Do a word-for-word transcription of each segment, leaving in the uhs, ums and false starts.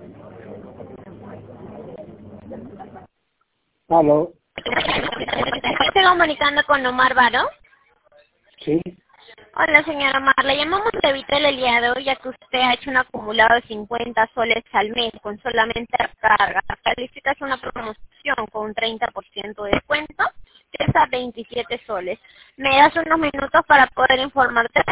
Aló. Estoy comunicando con Omar Varo. Sí. Hola, señora Omar. Le llamamos de Vitel el día de hoy, ya que usted ha hecho un acumulado de cincuenta soles al mes con solamente carga. Calificas una promoción con un treinta por ciento de descuento, que es a veintisiete soles. ¿Me das unos minutos para poder informarte?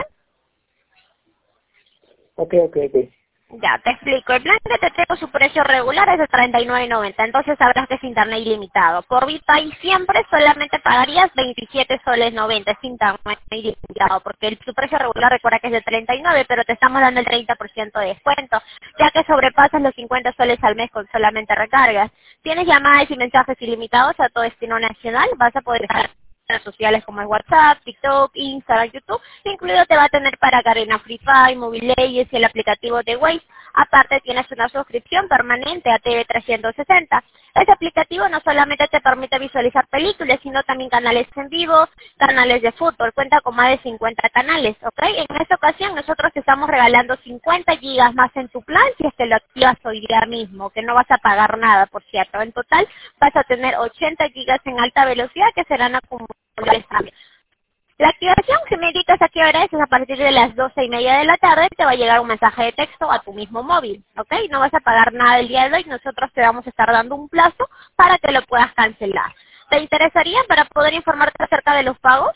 Ok, ok, ok. Ya, te explico. El plan que te tengo, su precio regular es de treinta y nueve noventa, entonces sabrás que es internet ilimitado. Por ViPay siempre solamente pagarías veintisiete soles noventa, es internet ilimitado, porque el, su precio regular recuerda que es de treinta y nueve, pero te estamos dando el treinta por ciento de descuento, ya que sobrepasas los cincuenta soles al mes con solamente recargas. Tienes llamadas y mensajes ilimitados a todo destino nacional, vas a poder dejar redes sociales como el WhatsApp, TikTok, Instagram, YouTube, incluido te va a tener para Garena Free Fire, Mobile Legends y el aplicativo de Waze. Aparte tienes una suscripción permanente a T V trescientos sesenta. Este aplicativo no solamente te permite visualizar películas, sino también canales en vivo, canales de fútbol, cuenta con más de cincuenta canales, ¿ok? En esta ocasión nosotros te estamos regalando cincuenta gigas más en tu plan si es que lo activas hoy día mismo, que no vas a pagar nada, por cierto. En total vas a tener ochenta gigas en alta velocidad que serán acumulados. La activación, si me indicas a qué hora es, es a partir de las doce y media de la tarde, te va a llegar un mensaje de texto a tu mismo móvil, ¿ok? No vas a pagar nada el día de hoy, nosotros te vamos a estar dando un plazo para que lo puedas cancelar. ¿Te interesaría para poder informarte acerca de los pagos?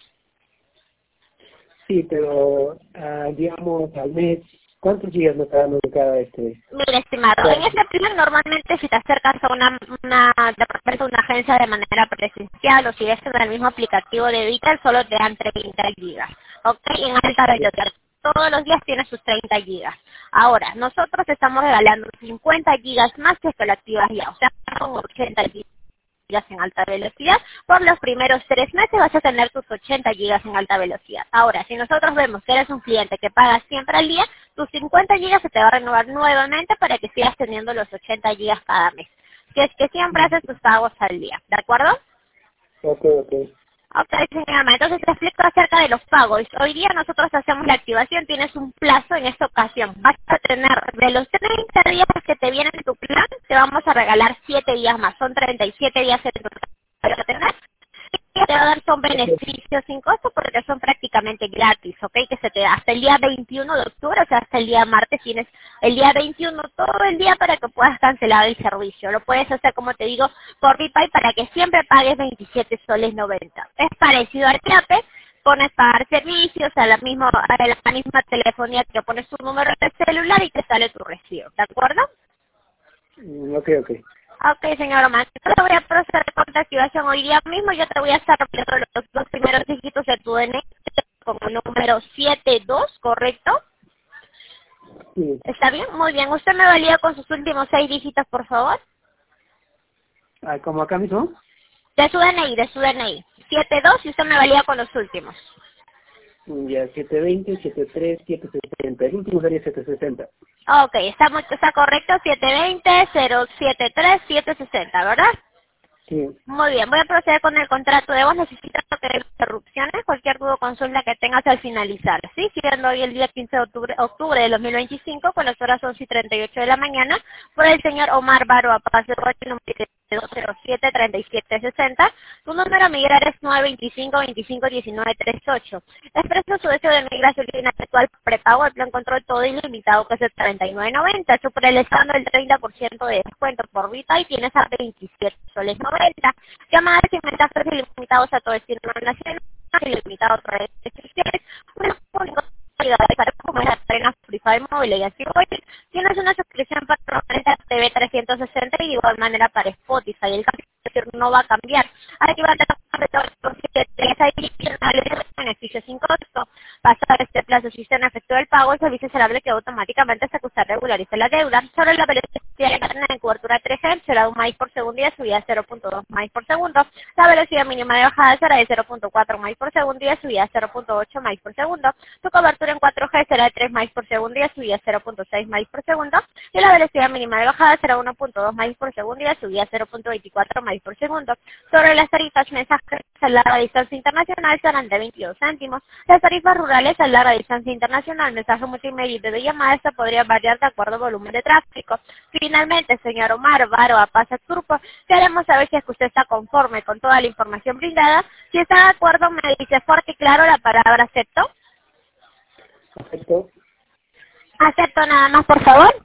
Sí, pero, ah, digamos, al mes, ¿cuántos días me está dando de cada este? Mira, estimado, en este plan normalmente si te acercas a una, una, de repente a una agencia de manera presencial o si es en el mismo aplicativo de Vital, solo te dan treinta gigas, ¿ok? En alta velocidad. Todos los días tienes sus treinta gigas. Ahora, nosotros estamos regalando cincuenta gigas más que te lo activas ya, o sea, son ochenta gigas en alta velocidad. Por los primeros tres meses vas a tener tus ochenta gigas en alta velocidad. Ahora, si nosotros vemos que eres un cliente que paga siempre al día, tus cincuenta gigas se te va a renovar nuevamente para que sigas teniendo los ochenta gigas cada mes. Si es que siempre haces tus pagos al día, ¿de acuerdo? Ok, ok. Ok, señora, entonces te explico acerca de los pagos. Hoy día nosotros hacemos la activación, tienes un plazo en esta ocasión. Vas a tener de los treinta días que te vienen en tu plan, te vamos a regalar siete días más. Son treinta y siete días en total para tener. Y te va a dar son beneficios sin costo porque son prácticamente gratis, ¿ok? Que se te da hasta el día veintiuno de octubre, o sea, hasta el día martes tienes el día veintiuno todo el día para que puedas cancelar el servicio. Lo puedes hacer, como te digo, por ViPay para que siempre pagues veintisiete soles noventa. Es parecido al Clape, pones pagar servicios a la misma, a la misma telefonía que pones tu número de celular y te sale tu recibo, ¿de acuerdo? Mm, Ok, ok. Ok, señor Omar. Yo te voy a proceder con la activación hoy día mismo. Yo te voy a estar repitiendo los dos primeros dígitos de tu D N I como número siete dos, ¿correcto? Sí. ¿Está bien? Muy bien. ¿Usted me valida con sus últimos seis dígitos, por favor? Ah, ¿como acá mismo? De su D N I, de su D N I. siete dos y usted me valida con los últimos. Mm, Ya, setecientos veinte, setenta y tres, setecientos sesenta. El último sería setecientos sesenta. Ok, está, muy- está correcto. siete dos cero, cero siete tres, siete sesenta, ¿verdad? Sí. Muy bien, voy a proceder con el contrato de voz. Necesito que de interrupciones, cualquier duda o consulta que tengas al finalizar. Sí, siendo hoy el día quince de octubre, octubre de dos mil veinticinco, con las horas once y treinta y ocho de la mañana, por el señor Omar Varo Paz de Roche, número dos cero siete, treinta y siete sesenta. Tu número a migrar es nueve dos cinco, veinticinco, diecinueve, treinta y ocho. Expreso su deseo de migrar su línea actual prepago el plan control todo ilimitado que es el treinta y nueve noventa. Superelezando el treinta por ciento de descuento por Vita y tienes a veintisiete soles noventa. Llamadas y mensajes ilimitados a todo destino nacional, ilimitado a redes sociales, una única para como es la arena Free Fire móvil y así hoy tienes una suscripción permanente a T V trescientos sesenta y de igual manera para Spotify. El cambio no va a cambiar. Aquí va a tener beneficios sin costo. Pasar este plazo si se efectúa el pago, el servicio será bloqueado automáticamente hasta que usted regularice la deuda. Sobre la velocidad de internet en cobertura tres G será un maíz por segundo y de subida cero punto dos maíz por segundo. La velocidad mínima de bajada será de cero punto cuatro maíz por segundo y de subida cero punto ocho maíz por segundo. Tu cobertura en cuatro G será de tres maíz por segundo y de subida cero punto seis maíz por segundo. Y la velocidad mínima de bajada será uno punto dos maíz por segundo y de subida cero punto veinticuatro maíz por segundo. Sobre las tarifas mensajes a larga distancia internacional serán de veintidós céntimos. Las tarifas rurales a larga distancia internacional, mensaje multimedia y videollamada, esta podría variar de acuerdo al volumen de tráfico. finalmente, señor Omar Baroa Pasa Turpo, queremos saber si es que usted está conforme con toda la información brindada. Si está de acuerdo, me dice fuerte y claro la palabra acepto. Acepto. Acepto nada más, por favor.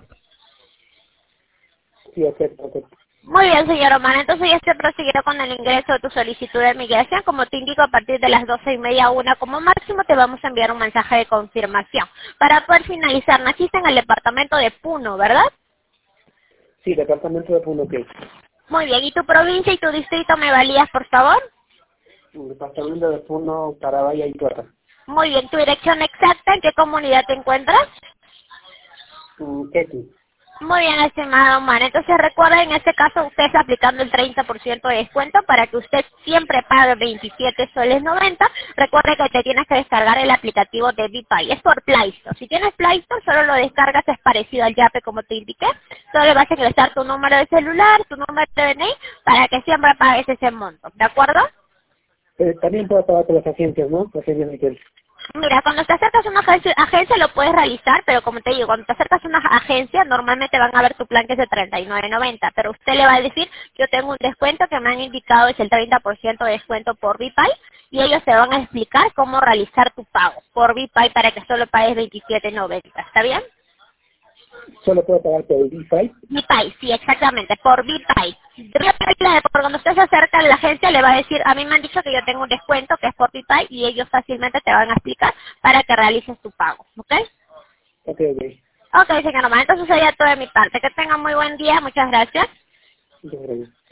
Sí, acepto, acepto. Muy bien, señor Omar. Entonces ya se prosiguió con el ingreso de tu solicitud de migración. Como te indico, a partir de las doce y media a una como máximo te vamos a enviar un mensaje de confirmación. Para poder finalizar, naciste en el departamento de Puno, ¿verdad? Sí, departamento de Puno, ok. Muy bien. ¿Y tu provincia y tu distrito me valías, por favor? Departamento de Puno, Carabaya y Tuerta. Muy bien. ¿Tu dirección exacta? ¿En qué comunidad te encuentras? Mm, Ketty. Muy bien, estimado Omar. Entonces recuerda, en este caso usted está aplicando el treinta por ciento de descuento para que usted siempre pague veintisiete soles noventa. Recuerde que te tienes que descargar el aplicativo de VPay. Es por Play Store. Si tienes Play Store, solo lo descargas, es parecido al Yape como te indiqué. Solo le vas a ingresar tu número de celular, tu número de D N I, para que siempre pagues ese monto. ¿De acuerdo? Eh, también puedo pagar con las agencias, ¿no? Las agencias de Ketty. Mira, cuando te acercas a una agencia, agencia lo puedes realizar, pero como te digo, cuando te acercas a una agencia, normalmente van a ver tu plan que es de treinta y nueve noventa, pero usted le va a decir, yo tengo un descuento que me han indicado es el treinta por ciento de descuento por VPay, y ellos te van a explicar cómo realizar tu pago por VPay para que solo pagues veintisiete noventa, ¿está bien? Solo puedo pagar por el VPay. VPay, sí, exactamente, por VPay. Por cuando usted se acerca a la agencia le va a decir, a mí me han dicho que yo tengo un descuento que es por VPay y ellos fácilmente te van a explicar para que realices tu pago, ¿ok? Ok, ok. Ok, señor Omar, entonces sería todo de mi parte. Que tenga muy buen día, muchas gracias. Muchas gracias.